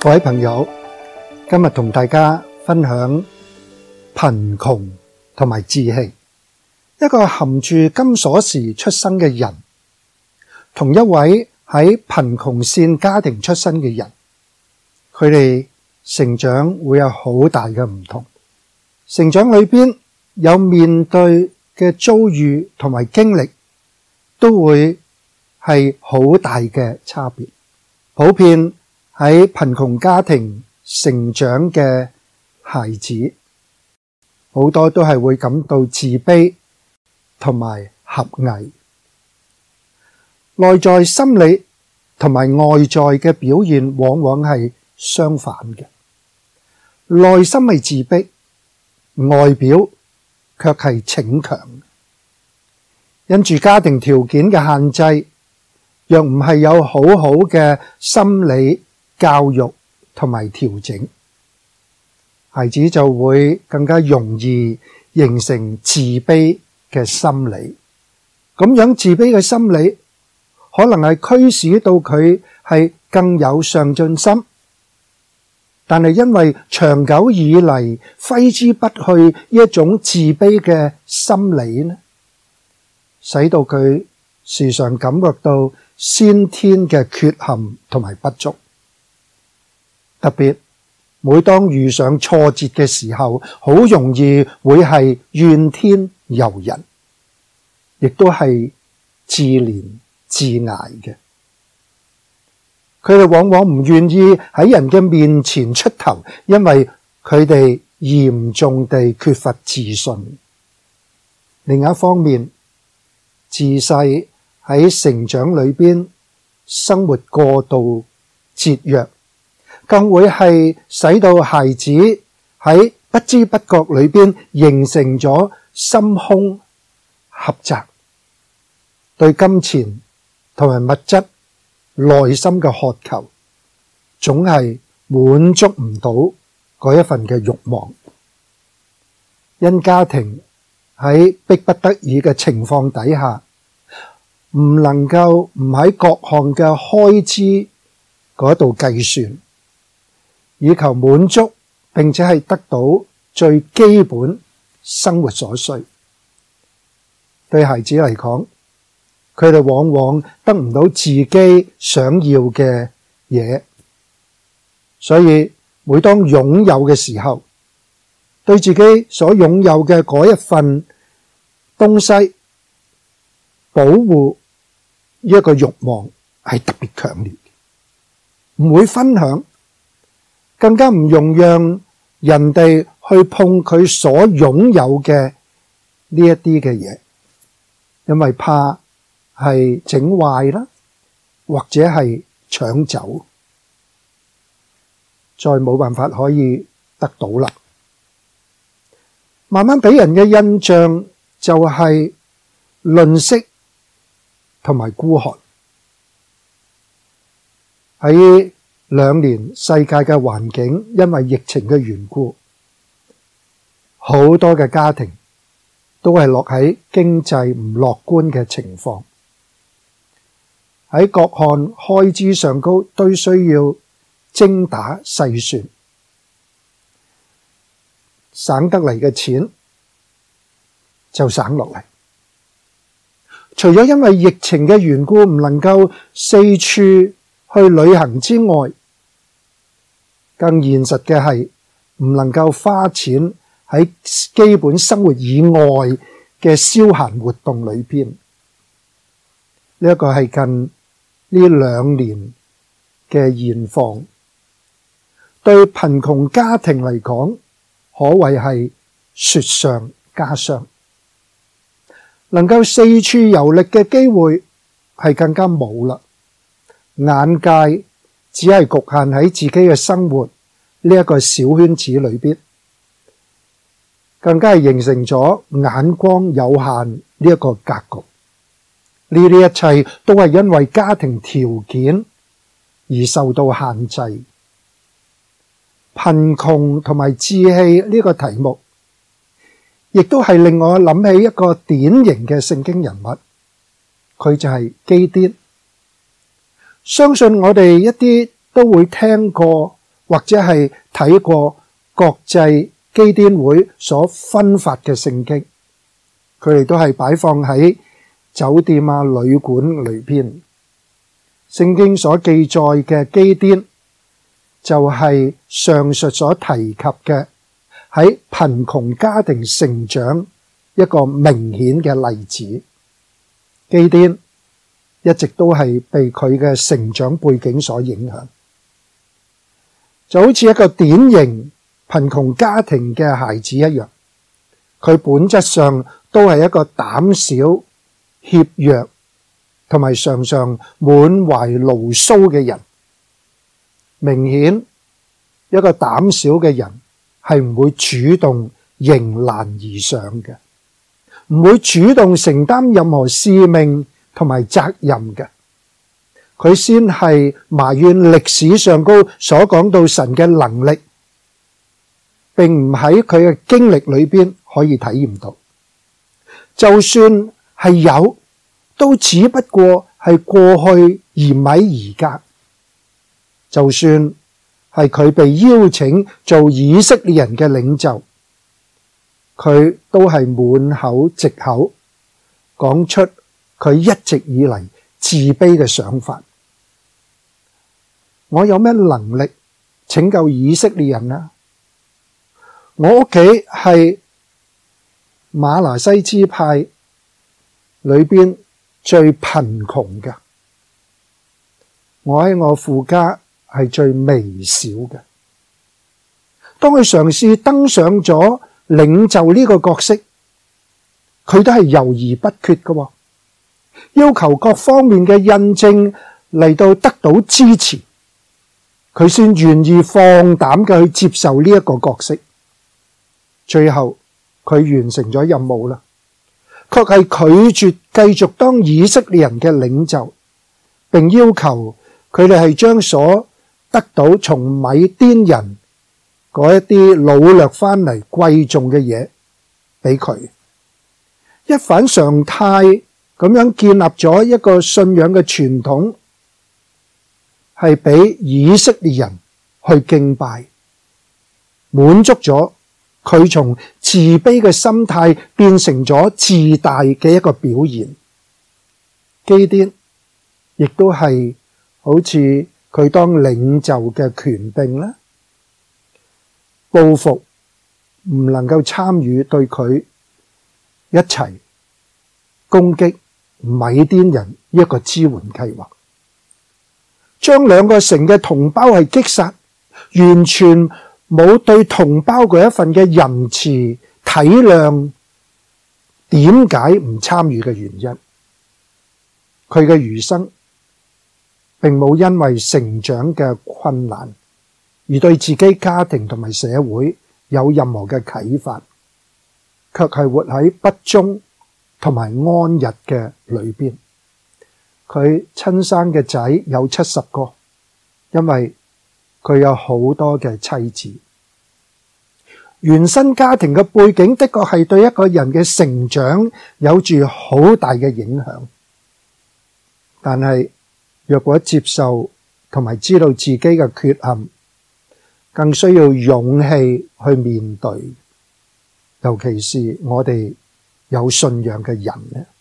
各位朋友，今日同大家分享貧窮同埋志氣。一個含住金鎖匙出生嘅人，同一位喺貧窮線家庭出身嘅人，佢哋成長會有好大嘅唔同。成長裏邊有面對嘅遭遇同埋經歷，都會係好大嘅差別。普遍喺貧窮家庭成長嘅孩子，好多都係會感到自卑同埋狹隘。內在心理同埋外在嘅表現往往係相反嘅。內心係自卑，外表卻係逞強。因住家庭條件嘅限制，若唔係有好好嘅心理教育同埋調整，孩子就會更加容易形成自卑嘅心理。咁樣自卑嘅心理可能係驅使到佢係更有上進心，但係因為長久以嚟揮之不去呢一種自卑嘅心理呢，使到佢時常感覺到先天嘅缺陷同埋不足。特別每當遇上挫折嘅時候，好容易會係怨天尤人，亦都係自憐自艾嘅。佢哋往往唔願意喺人嘅面前出頭，因為佢哋嚴重地缺乏自信。另一方面，自細喺成長裏邊生活過度節約，更會係使到孩子喺不知不覺裏邊形成咗心胸狹窄，對金錢同埋物質內心嘅渴求，總係滿足唔到嗰一份嘅慾望。因家庭喺迫不得已嘅情況底下，唔能夠唔喺各項嘅開支嗰度計算，以求滿足並且係得到最基本生活所需。對孩子嚟講，佢哋往往得唔到自己想要嘅嘢，所以每當擁有嘅時候，對自己所擁有嘅嗰一份東西保護呢一個慾望係特別強烈，唔會分享，更加唔容讓人哋去碰佢所擁有嘅呢一啲嘅嘢，因為怕係整壞啦，或者係搶走，再冇辦法可以得到啦。慢慢俾人嘅印象就係吝嗇同埋孤寒。喺2年世界嘅環境因為疫情嘅緣故，好多嘅家庭都係落喺經濟唔樂觀嘅情況，喺各項開支上高都需要精打細算，省得嚟嘅錢就省落嚟。除咗因為疫情嘅緣故唔能夠四處去旅行之外，更現實嘅係唔能夠花錢喺基本生活以外嘅消閒活動裏邊。呢一個係近呢2年嘅現況，對貧窮家庭嚟講，可謂係雪上加霜。能夠四處遊歷嘅機會係更加冇啦，眼界只係局限喺自己嘅生活呢一個小圈子裏邊，更加係形成咗眼光有限呢一個格局。呢啲一切都係因為家庭條件而受到限制。貧窮同埋志氣呢個題目，亦都係令我諗起一個典型嘅聖經人物，佢就係基甸。相信我哋一啲都會聽過或者係睇過國際基甸會所分發嘅聖經，佢哋都係擺放喺酒店啊、旅館裏邊。聖經所記載嘅基甸就係上述所提及嘅喺貧窮家庭成長一個明顯嘅例子。基甸一直都係被佢嘅成長背景所影響，就好似一個典型貧窮家庭嘅孩子一樣，佢本質上都係一個膽小、怯弱同埋常常滿懷牢騷嘅人。明顯一個膽小嘅人係唔會主動迎難而上嘅，唔會主動承擔任何使命同埋責任嘅。佢先係埋怨歷史上高所講到神嘅能力，並唔喺佢嘅經歷裏邊可以體驗到。就算係有，都只不過係過去而唔係而家。就算係佢被邀請做以色列人嘅領袖，佢都係滿口藉口，講出佢一直以嚟自卑嘅想法。我有咩能力拯救以色列人啊？我屋企係瑪拿西支派裏邊最貧窮嘅，我喺我父家係最微小嘅。當佢嘗試登上咗領袖呢個角色，佢都係猶豫不決嘅，要求各方面嘅印證嚟到得到支持，佢先願意放膽嘅去接受呢一個角色。最後佢完成咗任務啦，卻係拒絕繼續當以色列人嘅領袖，並要求佢哋係將所得到從米甸人嗰一啲擄掠翻嚟貴重嘅嘢俾佢。一反常態咁樣建立咗一個信仰嘅傳統，係俾以色列人去敬拜，滿足咗佢從自卑嘅心態變成咗自大嘅一個表現。基甸亦都係好似佢當領袖嘅權柄啦，報復唔能夠參與對佢一齊攻擊米甸人一個支援計劃，將兩個城嘅同胞係擊殺，完全冇對同胞嗰一份嘅仁慈體諒，點解唔參與嘅原因？佢嘅餘生並冇因為成長嘅困難而對自己家庭同埋社會有任何嘅啟發，卻係活喺不忠同埋安逸嘅裏邊。佢親生嘅仔有70個，因為佢有好多嘅妻子。原生家庭嘅背景的確係對一個人嘅成長有住好大嘅影響，但係若果接受同埋知道自己嘅缺陷，更需要勇氣去面對，尤其是我哋有信仰嘅人呢。